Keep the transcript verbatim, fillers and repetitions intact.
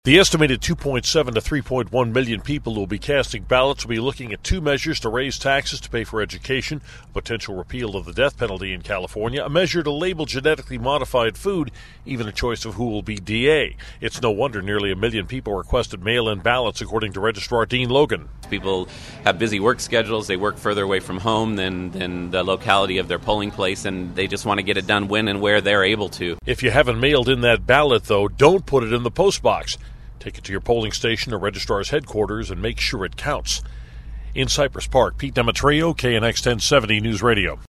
The estimated two point seven to three point one million people who will be casting ballots will be looking at two measures to raise taxes to pay for education, a potential repeal of the death penalty in California, a measure to label genetically modified food, even a choice of who will be D A. It's no wonder nearly a million people requested mail-in ballots, according to Registrar Dean Logan. People have busy work schedules. They work further away from home than, than the locality of their polling place, and they just want to get it done when and where they're able to. If you haven't mailed in that ballot, though, don't put it in the post box. Take it to your polling station or registrar's headquarters and make sure it counts. In Cypress Park, Pete Demetrio, K N X ten seventy News Radio.